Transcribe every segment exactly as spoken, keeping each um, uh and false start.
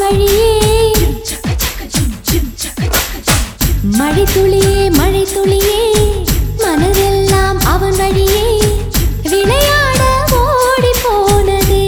வழியே மழை துளியே மழை துளியே மனதெல்லாம் அவன் வழியே விளையாட ஓடி போனதே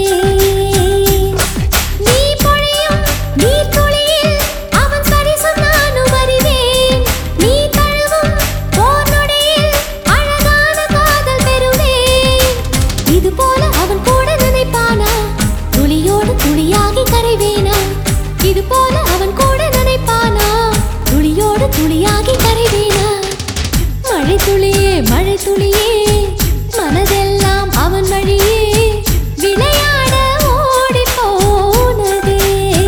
நீ பொழியும் நீர் துளியில் அவன் சரிசம் நானும் அறிவேன் நீ தழுவும் போர் நொடியில் அழகான காதல் பெறுவேன் இது போல அவன் கூட நினைப்பானா துளியோடு துளியாகி கரைவேனா இது போல அவன் கூட நினைப்பானா துளியோடு துளியாகி கரைவேனா மழை துளியே மழை துளியே மனதெல்லாம் அவன் வழியே விளையாட ஓடி போனதே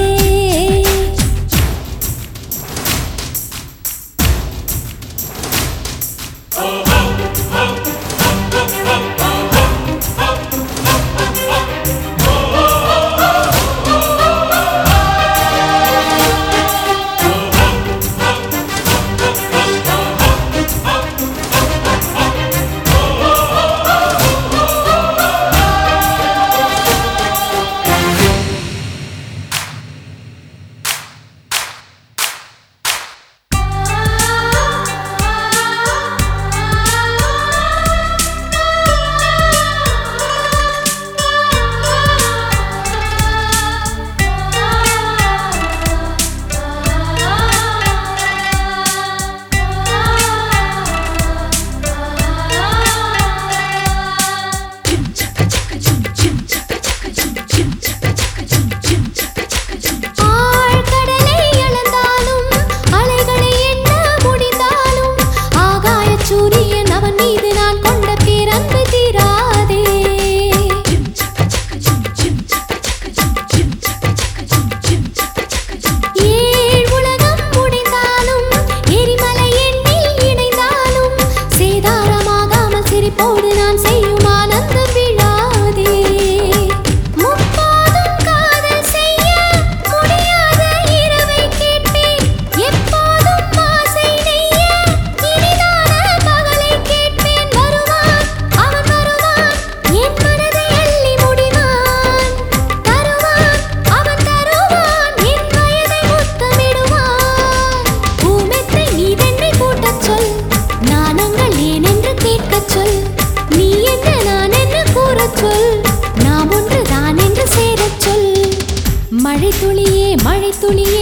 மழை துளியே மழை துளியே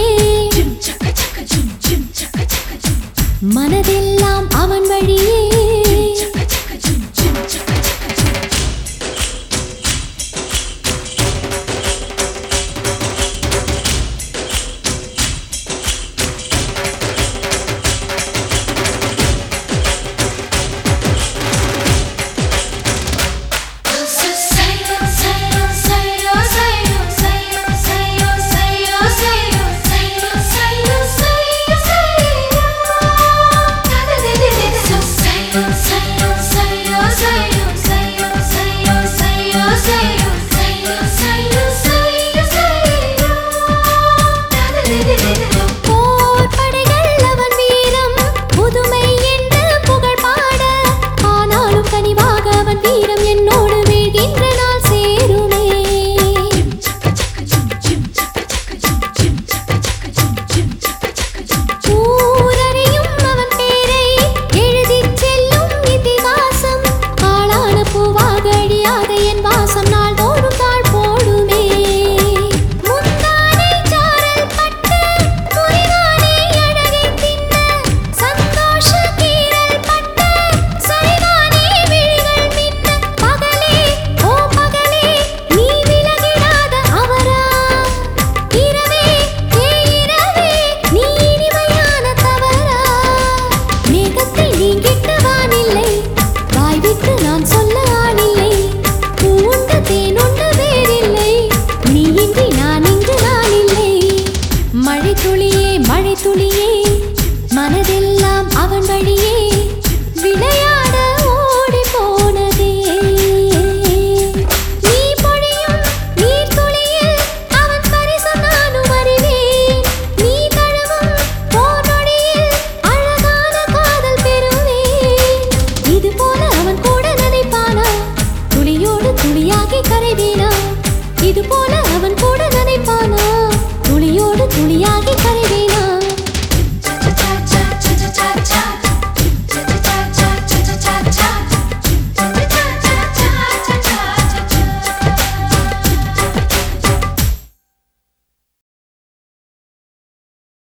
மனதெல்லாம் அவன் வழியே மழை துளியே மழை துளி